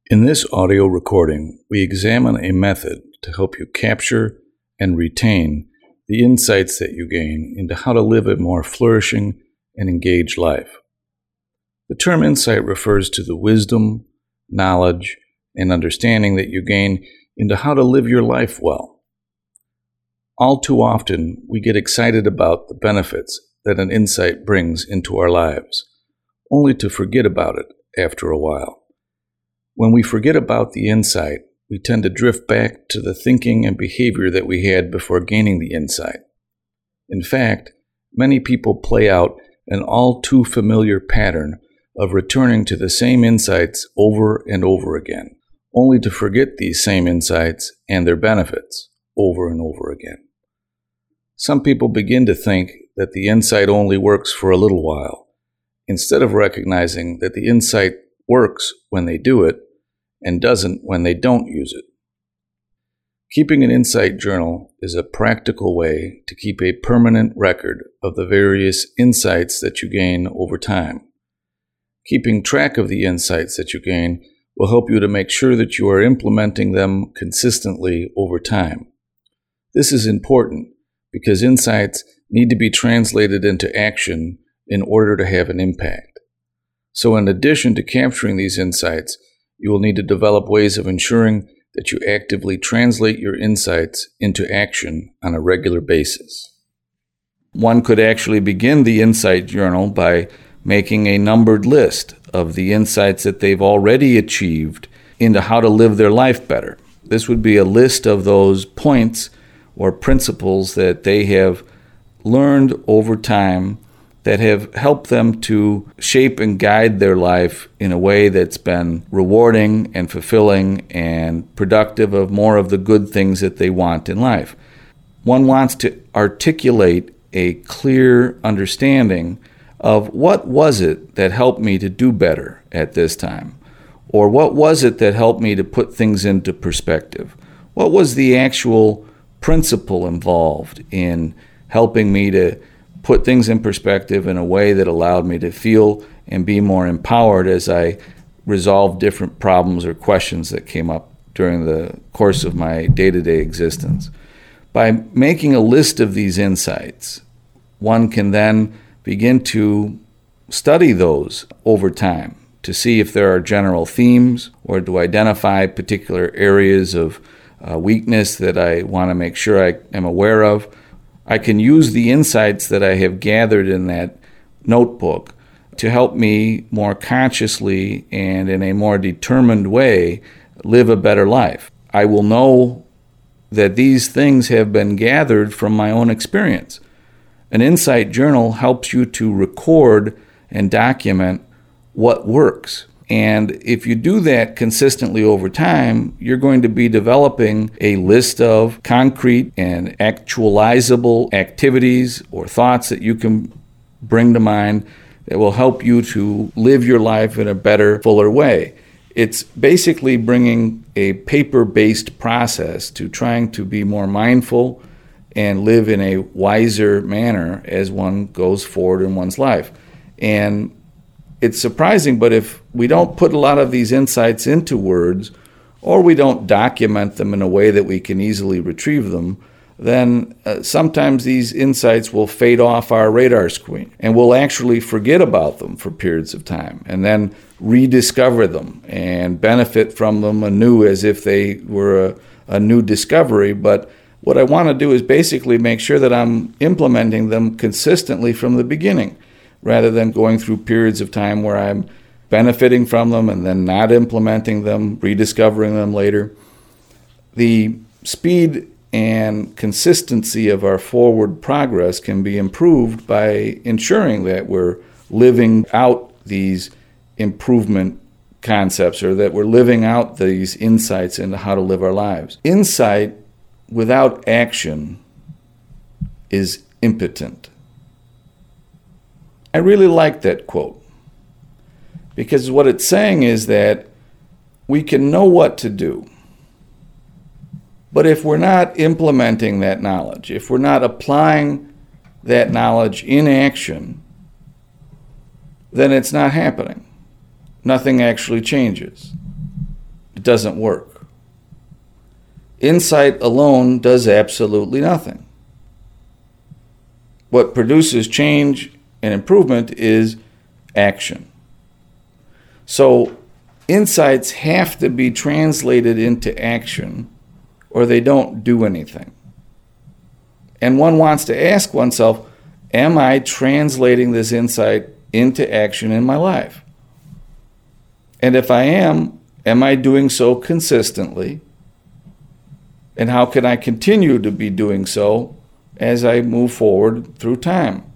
In this audio recording, we examine a method to help you capture and retain the insights that you gain into how to live a more flourishing and engaged life. The term insight refers to the wisdom, knowledge, and understanding that you gain into how to live your life well. All too often, we get excited about the benefits that an insight brings into our lives, only to forget about it after a while. When we forget about the insight, we tend to drift back to the thinking and behavior that we had before gaining the insight. In fact, many people play out an all too familiar pattern of returning to the same insights over and over again, only to forget these same insights and their benefits over and over again. Some people begin to think that the insight only works for a little while, instead of recognizing that the insight works when they do it and doesn't when they don't use it. Keeping an insight journal is a practical way to keep a permanent record of the various insights that you gain over time. Keeping track of the insights that you gain will help you to make sure that you are implementing them consistently over time. This is important because insights need to be translated into action in order to have an impact. So in addition to capturing these insights, you will need to develop ways of ensuring that you actively translate your insights into action on a regular basis. One could actually begin the insight journal by making a numbered list of the insights that they've already achieved into how to live their life better. This would be a list of those points or principles that they have learned over time that have helped them to shape and guide their life in a way that's been rewarding and fulfilling and productive of more of the good things that they want in life. One wants to articulate a clear understanding of what was it that helped me to do better at this time, or what was it that helped me to put things into perspective. What was the actual principle involved in helping me to put things in perspective in a way that allowed me to feel and be more empowered as I resolved different problems or questions that came up during the course of my day-to-day existence. By making a list of these insights, one can then begin to study those over time to see if there are general themes or to identify particular areas of weakness that I want to make sure I am aware of. I can use the insights that I have gathered in that notebook to help me more consciously and in a more determined way live a better life. I will know that these things have been gathered from my own experience. An insight journal helps you to record and document what works. And if you do that consistently over time, you're going to be developing a list of concrete and actualizable activities or thoughts that you can bring to mind that will help you to live your life in a better, fuller way. It's basically bringing a paper-based process to trying to be more mindful and live in a wiser manner as one goes forward in one's life. And it's surprising, but if we don't put a lot of these insights into words, or we don't document them in a way that we can easily retrieve them, then sometimes these insights will fade off our radar screen, and we'll actually forget about them for periods of time, and then rediscover them and benefit from them anew as if they were a new discovery. But what I want to do is basically make sure that I'm implementing them consistently from the beginning, rather than going through periods of time where I'm benefiting from them and then not implementing them, rediscovering them later. The speed and consistency of our forward progress can be improved by ensuring that we're living out these improvement concepts, or that we're living out these insights into how to live our lives. Insight without action is impotent. I really like that quote, because what it's saying is that we can know what to do, but if we're not implementing that knowledge, if we're not applying that knowledge in action, then it's not happening. Nothing actually changes. doesn't work. Insight alone does absolutely nothing. What produces change and improvement is action. So insights have to be translated into action, or they don't do anything. And one wants to ask oneself, am I translating this insight into action in my life? And if I am I doing so consistently? And how can I continue to be doing so as I move forward through time?